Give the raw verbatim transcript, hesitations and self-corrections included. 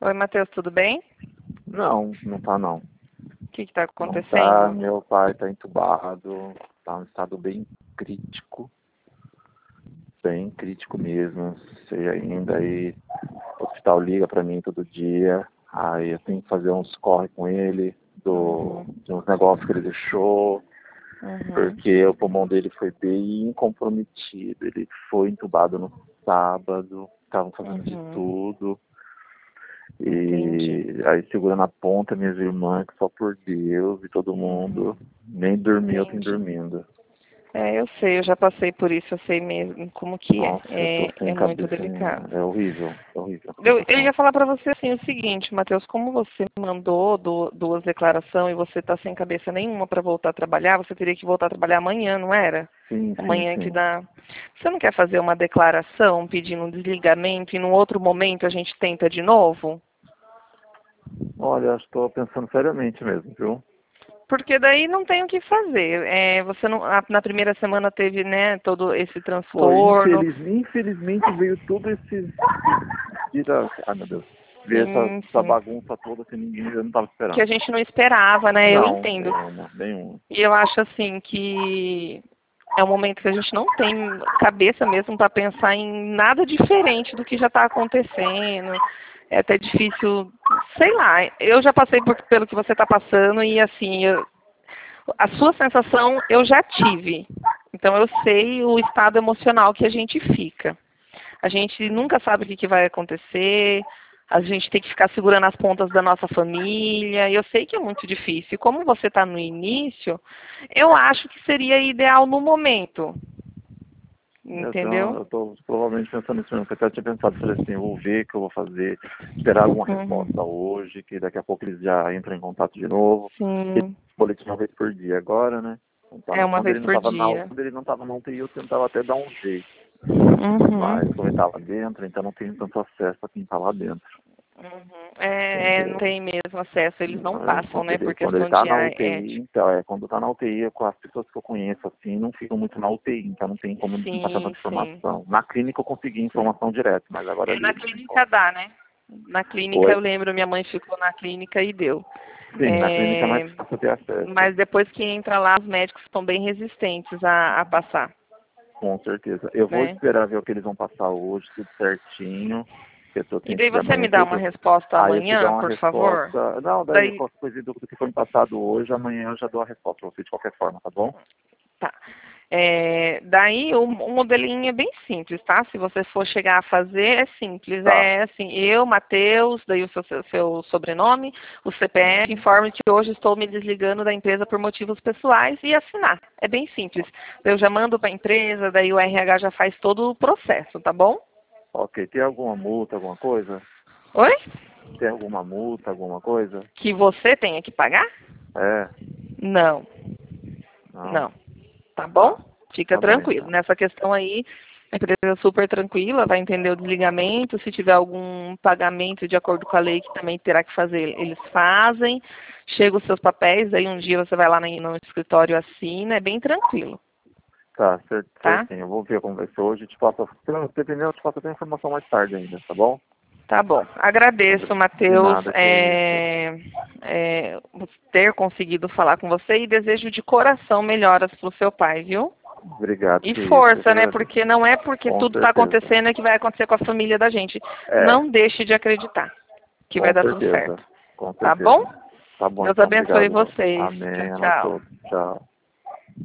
Oi, Matheus, tudo bem? Não, não tá não. O que está Não tá, acontecendo? meu pai tá entubado, tá em um estado bem crítico, bem crítico mesmo. Sei ainda aí, o hospital liga pra mim todo dia, aí eu tenho que fazer uns corre com ele, do, Uhum, de uns negócios que ele deixou, uhum, porque o pulmão dele foi bem comprometido, ele foi entubado no sábado, estavam fazendo de uhum. tudo. Entendi. E aí segura na ponta minhas irmãs, que só por Deus e todo Uhum, mundo, nem dormir eu tenho entendi. dormindo. É, eu sei, eu já passei por isso, eu sei mesmo como que é. Nossa, eu tô É, sem é muito cabeça, delicado. é horrível, é horrível a Eu, eu situação. ia falar para você assim o seguinte, Matheus, como você mandou du- duas declarações e você está sem cabeça nenhuma para voltar a trabalhar, você teria que voltar a trabalhar amanhã, não era? Sim, sim, Amanhã que sim. dá. Você não quer fazer uma declaração pedindo um desligamento e num outro momento a gente tenta de novo? Olha, eu estou pensando seriamente mesmo, viu? Porque daí não tem o que fazer. É, você não, a- na primeira semana teve, né, todo esse Foi, transtorno. infeliz, infelizmente veio tudo esse vida, ai meu Deus, veio essa, Sim, essa sim. bagunça toda que ninguém eu não estava Que a esperando. gente não esperava, né? Eu Não, entendo. nenhuma, nenhuma. E eu acho assim que é um momento que a gente não tem cabeça mesmo para pensar em nada diferente do que já está acontecendo. É até difícil, sei lá. Eu já passei por- pelo que você está passando e assim, eu- a sua sensação eu já tive. Então eu sei o estado emocional que a gente fica. A gente nunca sabe o que, que vai acontecer, a gente tem que ficar segurando as pontas da nossa família, e eu sei que é muito difícil. E como você está no início, eu acho que seria ideal no momento, Eu tô, entendeu? eu tô provavelmente pensando nisso mesmo, porque eu até tinha pensado, falei assim, eu vou ver o que eu vou fazer, esperar alguma resposta Uhum. hoje, que daqui a pouco eles já entram em contato de novo. E Sim, boletim uma vez por dia agora, né? é Então, uma quando vez ele não por estava na, dia. quando ele não estava na U T I, eu tentava até dar um jeito. Mas como ele Uhum. tá lá dentro, então não tenho tanto acesso a quem está lá dentro. Uhum. É, é, não Entendeu? tem mesmo acesso, eles não Não, passam, Quando né, ele, por quando ele questão tá de na a- U T I, ética. então, é, quando tá na U T I, com as pessoas que eu conheço, assim, não ficam muito na U T I, então não tem como me passar Sim, tanta sim, informação. Na clínica eu consegui sim. informação direta, mas agora É, ali na não tem clínica como. dá, né? Na clínica eu Oi? lembro, minha mãe ficou na clínica e deu. Sim, na clínica é mais É, fácil ter acesso, mas depois que entra lá, os médicos são bem resistentes a, a passar, com certeza. Eu vou né? esperar ver o que eles vão passar hoje, tudo certinho, porque eu tô, E tenho que daí ver você amanhã me dá uma tudo. resposta Aí eu te dou amanhã, uma por favor? resposta. Não, daí Daí, qualquer coisa do, do que foi me passado hoje, amanhã eu já dou a resposta pra você de qualquer forma, tá bom? tá. É, daí o, o modelinho é bem simples, tá? Se você for chegar a fazer, é simples. Tá. É assim, eu, Matheus, daí o seu, seu, seu sobrenome, o C P F, Uhum. informe que hoje estou me desligando da empresa por motivos pessoais e assinar. É bem simples. Eu já mando para a empresa, daí o R H já faz todo o processo, tá bom? Ok, tem alguma multa, alguma coisa? Oi? Tem alguma multa, alguma coisa? Que você tenha que pagar? É, Não, não? não. Tá bom? Tá. Fica Tá bom tranquilo. então. Nessa questão aí, a empresa é super tranquila, vai entender o desligamento. Se tiver algum pagamento de acordo com a lei que também terá que fazer, eles fazem. Chega os seus papéis, aí um dia você vai lá no no escritório, assina, é bem tranquilo, Tá, cer- tá? certinho. Eu vou ver como vai ser hoje. Te passo, dependendo, eu te passo até a informação mais tarde ainda, tá bom? Tá bom. Agradeço, De Matheus, nada, que é isso. é, é, ter conseguido falar com você e desejo de coração melhoras para o seu pai, viu? Obrigado, E que é isso. Eu que força, né? agradeço. Porque não é porque Com tudo está certeza. acontecendo é que vai acontecer com a família da gente. É, Não deixe de acreditar que vai com dar tudo certeza. certo. Com Tá bom? certeza. Tá bom Deus então, abençoe obrigado. vocês. Tchau, Amém, a nós tchau. todos. Tchau.